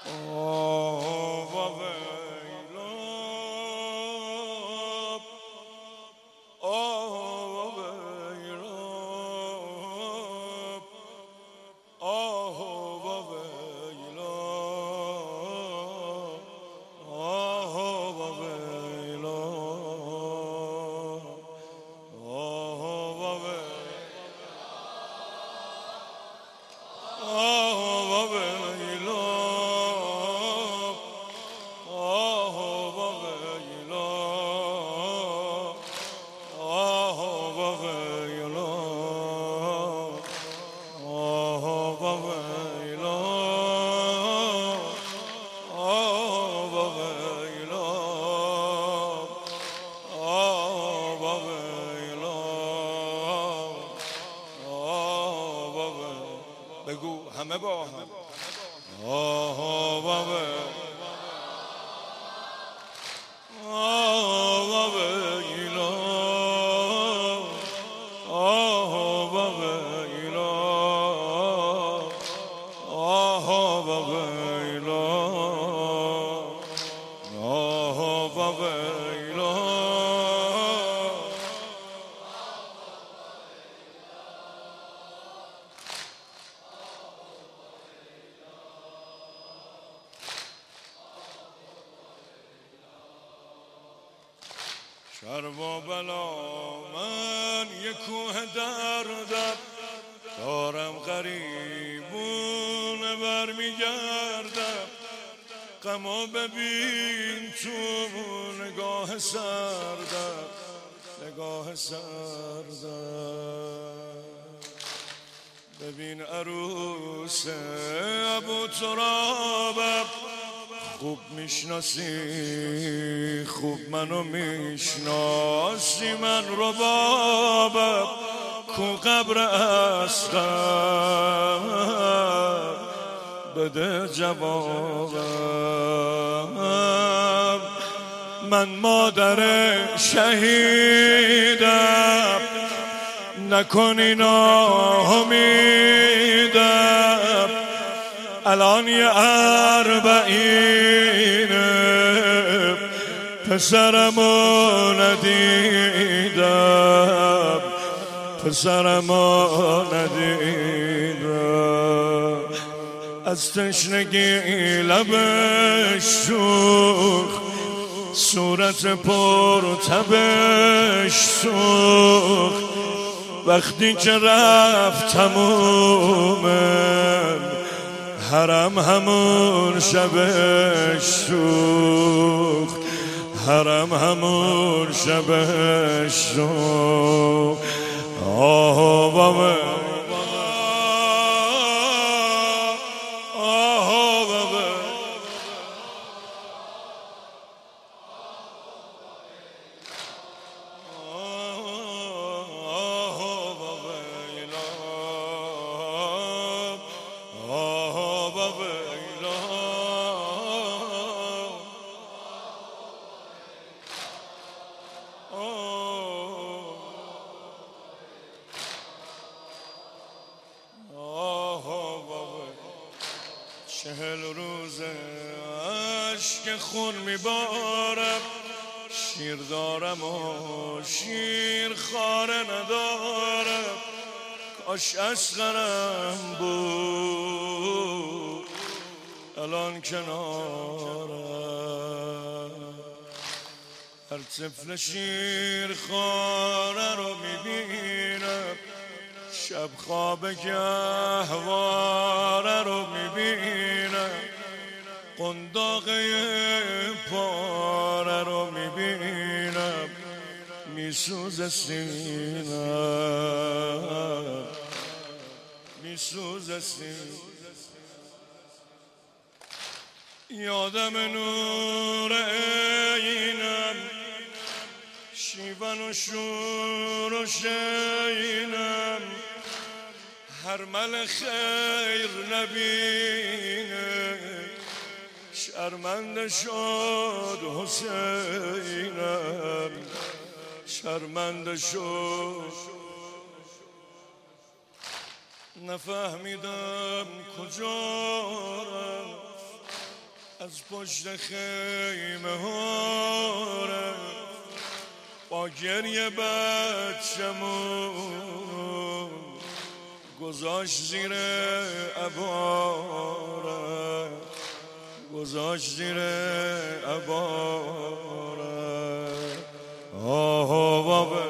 بگو همه با هم آه بابا آه بابا ایلا آه بابا ایلا آه بابا ایلا آه بابا ایلا شر و بلا من یک کوه دردم دارم غریبونه برمیگردم غمو ببین تو نگاه سردم نگاه سردم ببین عروس ابو ترابم خوب میشناسی خوب منو میشناسی من ربابم کو قبر اصغر بده جوابم من مادر شهیدم نکنی ناامیدم الان یه 40 پسرمو ندیدم پسرمو ندیدم از تشنگی لبش سوخت صورت پر تبش سوخت وقتی که رفت تمومه حرم همون شبش سوخت حرم همون شبش سوخت آه بابا آه بابا چهل روزه اشک خون میبارم شیر دارم و شیر خاره ندارم کاش اصغرم بود الان کنارم هر طفل شیر خاره رو میبینم شب خواب گهواره رو میبینم قنداقه پاره رو میبینم میسوزه سینم میسوزه سینم یادم نور عینم شیون و شور و شینم هر مل خیر نبینه شرمنده شد حسینم شرمنده شد نفهمیدم کجا رفت از پشت خیمه ها با گریه بچه‌مون گذاشت زیر عبارت، گذاشت زیر عبارت. آه بابا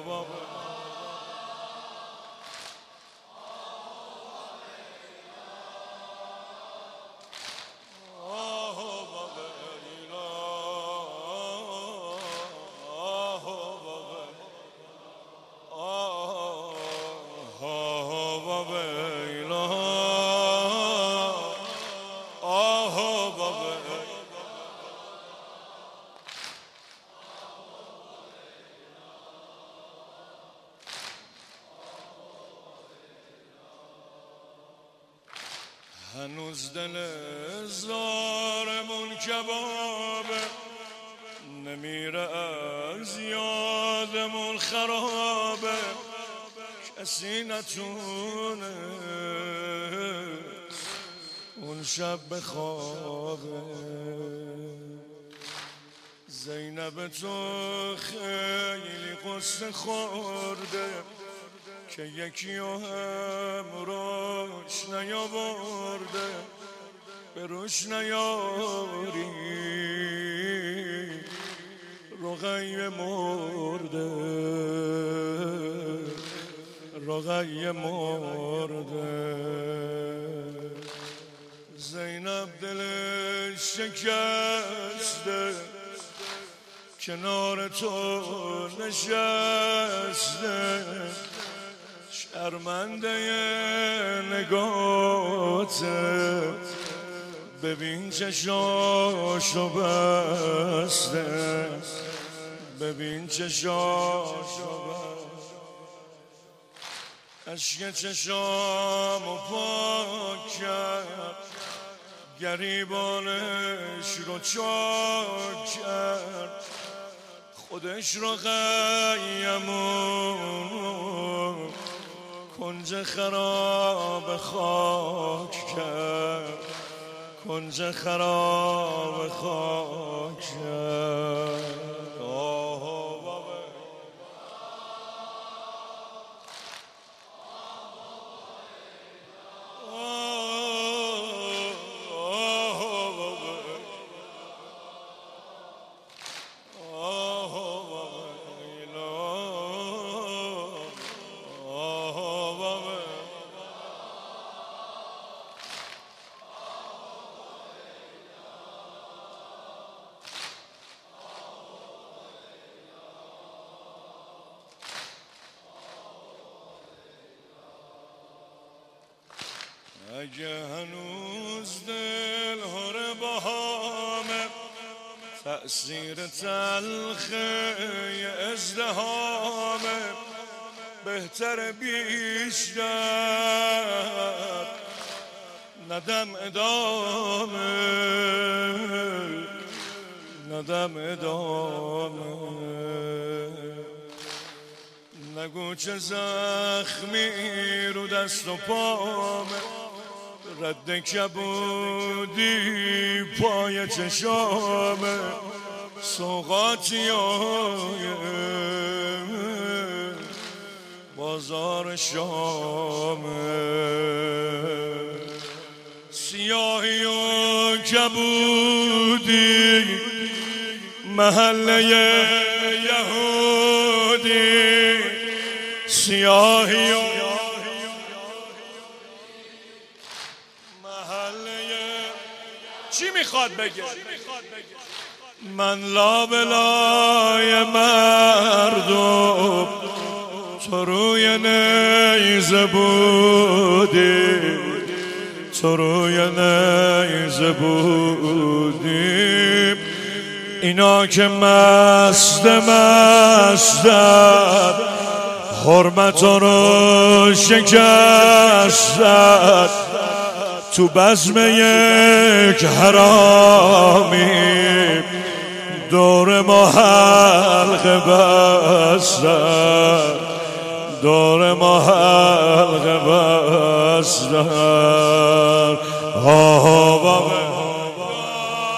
هنوز دل زارمون کبابه، نمیره از یادمون خرابه. کسی نتونه اون شب بخوابه. زینب تو خیلی قصه خورده که یکی هم روش نیاورده. به روش نیاری رقیه مرده، رقیه مرده. زینب دلش شکسته کنار تو نشسته. شرمنده نگاته ببین چشاشو بسته، ببین چشاشو بسته. اشک چشامو پاک کرد، گریبانش رو چاک کرد. خودش رو قیمون کنج خراب خاک کرد، کنج خراب خاک کرد. اگه هنوز دل هر بهامه، تأثیر تلخه ازدهامه. بهتر بیشتر ندم ادامه، ندم ادامه. نگو چه زخمی رو دست و پامه، رد کبودی پای چشامه. سوغاتیای بازار شامه، سیاهی و کبودی محله یهودی. سیاهی و چی میخواد بگه؟ من لابلای مردم تو روی نیزه بودی، تو روی نیزه بودی. اینا که مستن حرمت رو شکستن. تو بزم یک حرامی دور ما حلقه بستن، دور ما حلقه بستن. آه بابا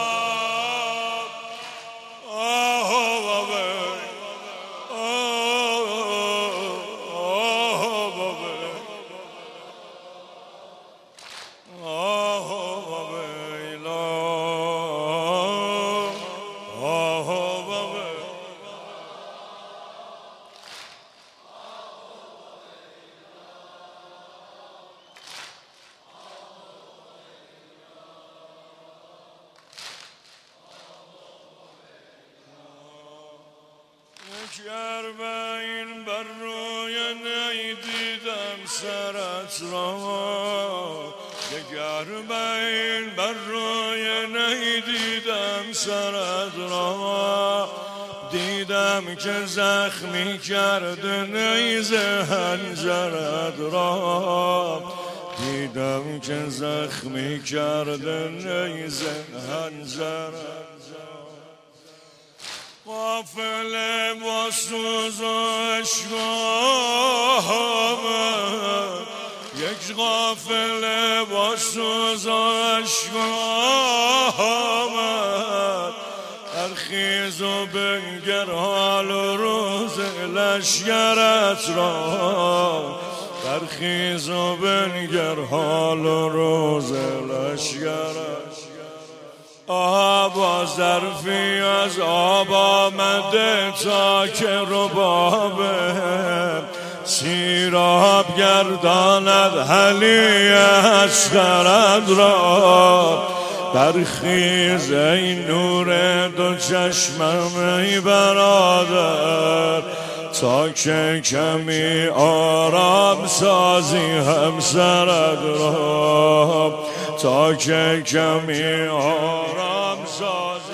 گر به این بر روی نی دیدم سرت را، گر به این بر روی نی دیدم سرت را، دیدم که زخمی کرده نیز حنجرت را، دیدم که زخمی کرده نیز حنجرت را. قافله با سوز و عشق آمد، یک قافله با سوز و عشق آمد، برخیز و بنگر حال و روز لشکرت را، برخیز و بنگر حال و روز لشکرت. با ظرفی از آب آمده تا که ربابه، سیراب گرداند حلی اصغرت را، برخیز ای نور دو چشمم ای برادر، تا که کمی آرام سازی همسرت را، تا که کمی آرام سازی.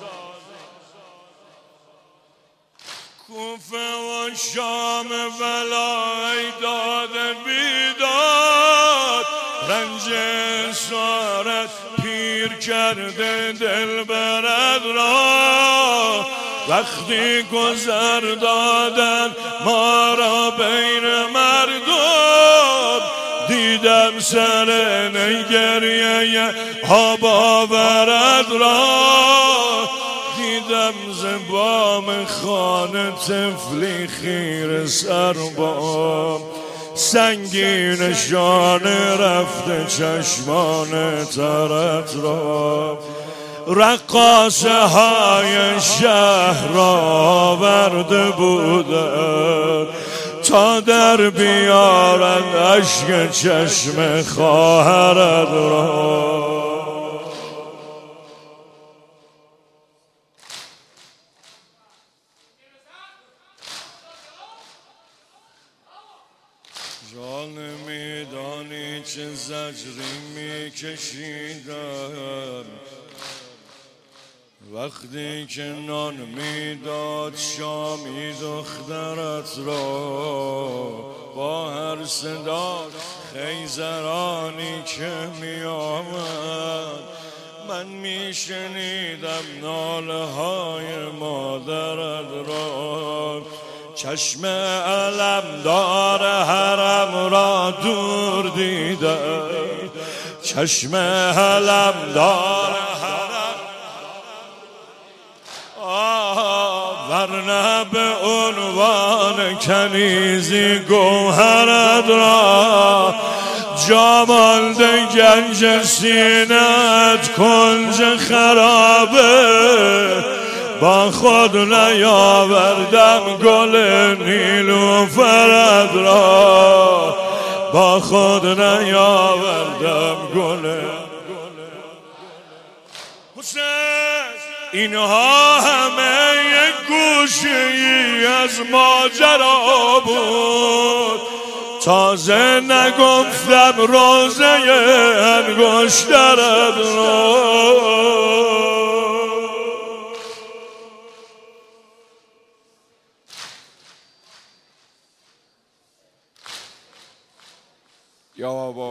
کوفه و شام بلای داد بیداد، رنج اسارت پیر کرده دل برد را، وقتی گذر دادن ما را بین مردم، دیدم سر نگریه آب آورد را، دیدم زبام خانه طفلی خیر سربام، سنگین شانه رفته چشمان ترت را، رقاصه های شهر را آورده بودند تا در بیارند اشک چشم خواهرت را. جان میدانی چه زجری میکشیدم، وقتی که نان میداد شامی دخترت را، با هر صدا خیزرانی که میآمد، من میشنیدم ناله های مادرت را، چشم علمدار حرم را دور دیدم، چشم علمدار ورنه به عنوان کنیزی گوهرت را، جا مانده گنج سینه‌ات کنج خرابه، با خود نیاوردم گل نیلوفرت را، با خود نیاوردم گل. اینها همه یک گوشه‌ای از ماجرا بود، تازه نگفتم روزه انگشترت را. یا بابا